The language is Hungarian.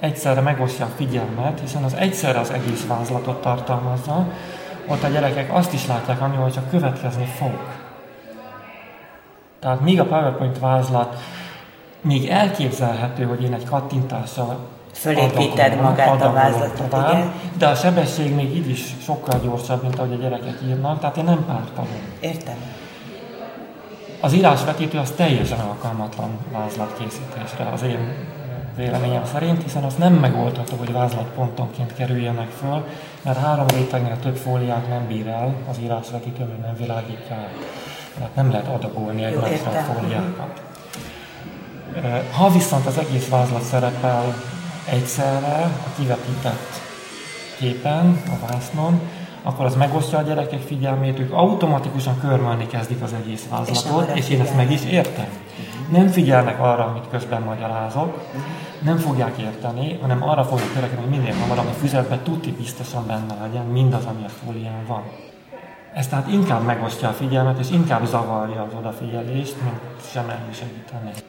egyszerre megosztja a figyelmet, hiszen az egyszerre az egész vázlatot tartalmazza, ott a gyerekek azt is látják, amivel csak következni fog. Tehát míg a PowerPoint vázlat még elképzelhető, hogy én egy kattintással fölépíted magát a vázlatot, tovább, igen. de a sebesség még így is sokkal gyorsabb, mint ahogy a gyerekek írnak, tehát én nem pártolom. Értem. Az írásvetítő az teljesen alkalmatlan vázlatkészítésre, az én véleményem szerint, hiszen az nem megoldható, hogy vázlatpontonként kerüljenek föl, mert 3 rétegnél több fóliát nem bír el, az írásvetítő még nem világítja el. Tehát nem lehet adagolni egymásra a fóliákat. Ha viszont az egész vázlat szerepel egyszerre a kivetített képen, a vásznon, akkor az megosztja a gyerekek figyelmét, ők automatikusan körmölni kezdik az egész vázlatot, és én ezt meg is értem. Nem figyelnek arra, amit közben magyarázok, nem fogják érteni, hanem arra fogják törekedni, hogy minél hamarabb a füzetben tuti biztosan benne legyen mindaz, ami a fólián van. Ez tehát inkább megosztja a figyelmet, és inkább zavarja az odafigyelést, mint sem segíteni.